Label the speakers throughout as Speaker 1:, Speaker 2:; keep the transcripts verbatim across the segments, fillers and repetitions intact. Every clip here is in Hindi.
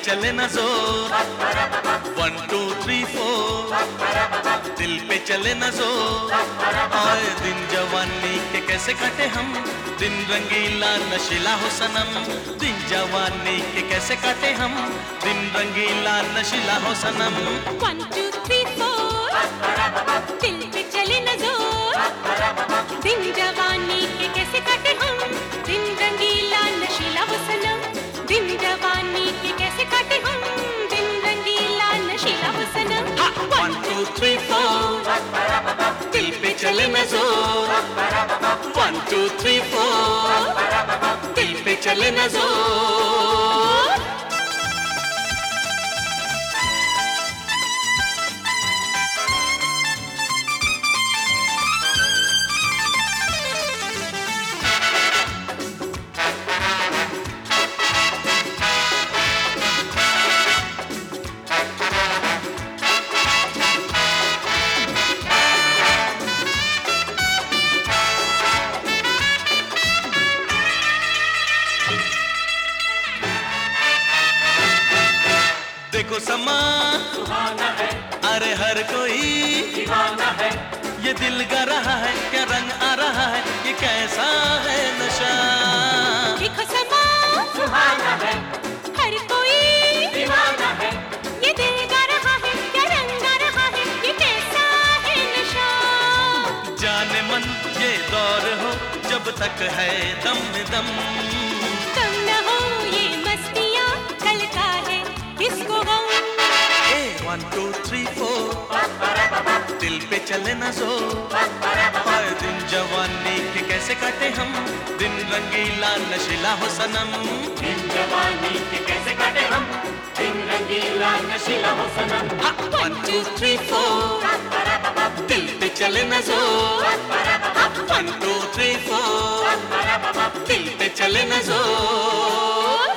Speaker 1: चले न जोर, वन टू थ्री फोर, दिल पे चले न जोर। आए दिन जवानी के कैसे काटे हम, दिन रंगीला नशीला हो सनम। दिन जवानी के कैसे काटे हम, दिन रंगीला नशीला हो सनम।
Speaker 2: वन टू थ्री फोर, दिल पे चले न जोर, दिन जवानी के कैसे काटे हम, दिन रंगीला नशीला हो सनम। दिन जवानी के कैसे काटे हम, दिन रंगीला नशीला हो सनम।
Speaker 1: वन टू थ्री फोर, दिल पे चले न जोर, वन टू थ्री फोर, दिल पे चले न जोर। देखो समा
Speaker 3: सुहाना है,
Speaker 1: अरे हर कोई
Speaker 3: दीवाना है।
Speaker 1: ये दिल गा रहा है, क्या रंग आ रहा है, ये कैसा है नशा।
Speaker 2: देखो समा
Speaker 3: सुहाना है,
Speaker 2: हर कोई
Speaker 3: दीवाना है।
Speaker 2: ये दिल गा रहा है, क्या रंग आ रहा है, ये कैसा है नशा।
Speaker 1: जाने मन ये दौर हो जब तक है दम में दम,
Speaker 2: कम न हो ये मस्तियाँ, कल का है किसको गम।
Speaker 1: A one two three four, दिल पे चले न जोर। आए दिन जवानी के कैसे काटे हम, दिन रंगीला नशीला हो सनम।
Speaker 3: दिन जवानी के कैसे काटे हम, दिन रंगीला नशीला हो सनम।
Speaker 1: वन टू थ्री फोर, दिल पे चले न जोर, वन टू थ्री फोर, दिल पे चले न जोर।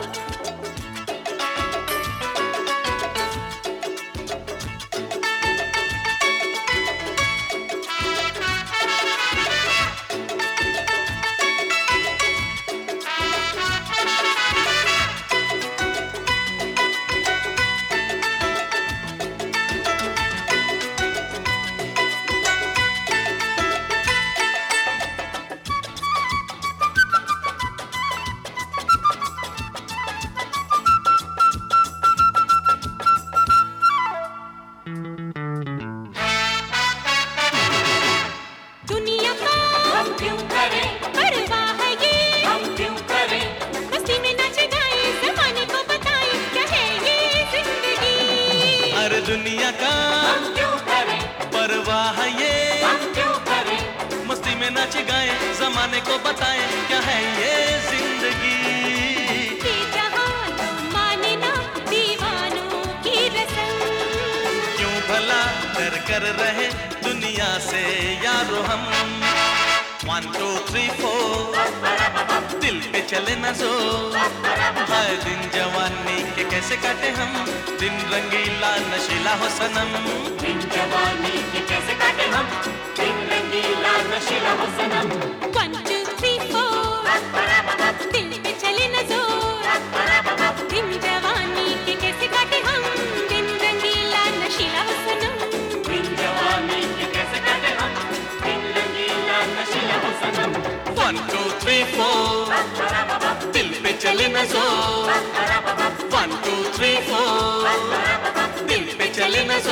Speaker 2: दुनिया का
Speaker 3: हम क्यों करें,
Speaker 2: परवाह है ये,
Speaker 3: हम क्यों करें।
Speaker 2: मस्ती में नाचे गाए, जमाने को बताए क्या है ये जिंदगी।
Speaker 1: अरे दुनिया का
Speaker 3: हम क्यों करें,
Speaker 1: परवाह ये,
Speaker 3: हम क्यों करें।
Speaker 1: मस्ती में नाचे गाए, जमाने को बताए क्या है ये जिंदगी।
Speaker 2: ये जहां तो माने ना दीवानों की रस्म,
Speaker 1: क्यों भला डर कर रहे दुनिया से यारो हम। वन टू थ्री फोर, दिल पे चले न जोर। हाय दिन जवानी के कैसे काटे हम, दिन रंगीला नशीला हो सनम।
Speaker 3: दिन जवानी के कैसे काटे हम, दिन रंगीला नशीला हो सनम।
Speaker 2: वन टू थ्री फोर, दिल पे चले न जोर। दिन जवानी के कैसे काटे हम, दिन रंगीला नशीला हो सनम।
Speaker 3: दिन जवानी के कैसे काटे हम, दिन रंगीला नशीला हो सनम।
Speaker 1: वन टू थ्री फोर, दिल पे चले न जोर। वन टू थ्री फोर, दिल पे चले न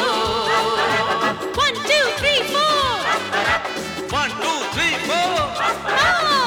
Speaker 1: जोर।
Speaker 2: One two three four,
Speaker 1: one two three four.
Speaker 2: हाँ।